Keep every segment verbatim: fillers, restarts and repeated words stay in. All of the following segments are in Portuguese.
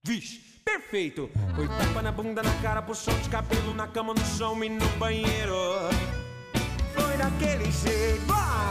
Vixe, perfeito. Foi tapa na bunda, na cara, puxão de cabelo, na cama, no chão e no banheiro. Foi daquele jeito. Ah!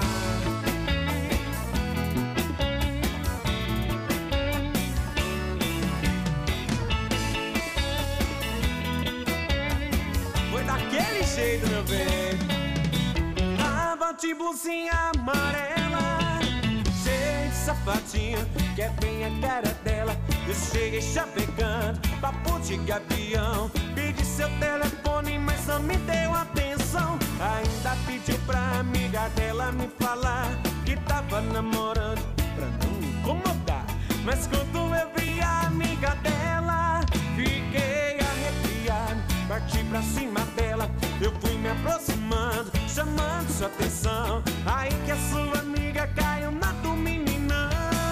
Foi daquele jeito, meu bem. Tava de blusinha amarela, cheio de safadinha, que é bem a cara dela. Eu cheguei chavecando, papo de gavião. Pedi seu telefone, mas não me deu atenção. Ainda pediu pra amiga dela me falar que tava namorando, pra não me incomodar. Mas quando eu vi a amiga dela, fiquei arrepiado. Parti pra cima dela, eu fui me aproximando, chamando sua atenção. Aí que a sua amiga caiu na do meninão.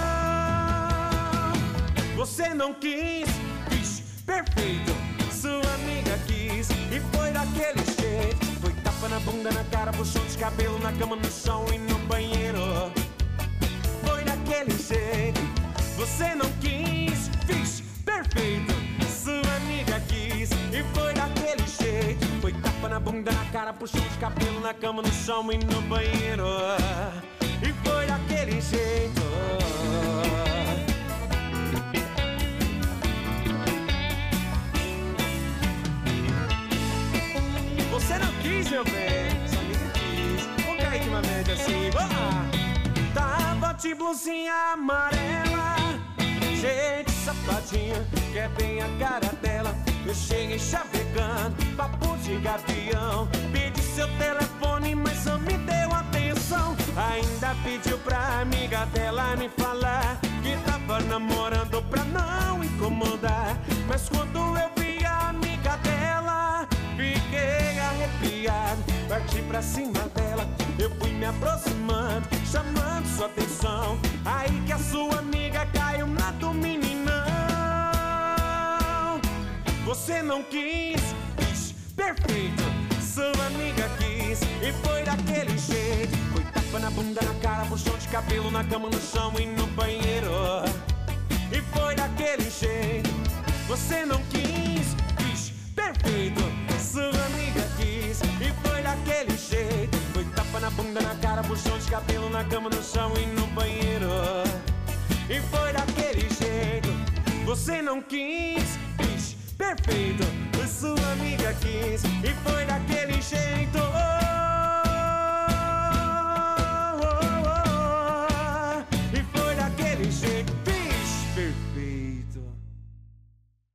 Você não quis, vixe, perfeito. Sua amiga quis e foi daquele jeito. Foi tapa na bunda, na cara, puxão de cabelo, na cama, no chão e no banheiro. Foi daquele jeito. Você não quis, vixe, perfeito. Sua amiga quis e foi daquele jeito. Foi tapa na bunda, na cara, puxão de cabelo, na cama, no chão e no banheiro. E foi daquele jeito. Você não quis, meu bem, sua amiga quis. Vou cair de uma média assim, vamos. Tava de blusinha amarela, cheia de safadinha, que é bem a cara dela. Eu cheguei chavecando, papo de gavião. Pedi seu telefone, mas não me deu atenção. Ainda pediu pra amiga dela me falar que tava namorando, pra não incomodar. Mas quando eu vi a amiga dela, fiquei arrepiado. Parti pra cima dela, eu fui me aproximando, chamando sua atenção. Aí que a sua amiga caiu na do meninão. Você não quis, vixe, perfeito. Sua amiga quis e foi daquele jeito. Foi tapa na bunda, na cara, puxão de cabelo, na cama, no chão e no banheiro. E foi daquele jeito. Você não quis, vixe, perfeito. Sua amiga quis e foi daquele jeito. Foi tapa na bunda, na cara, puxão de cabelo, na cama, no chão e no banheiro. E foi daquele jeito. Você não quis, vixe, perfeito. Sua amiga quis e foi daquele jeito.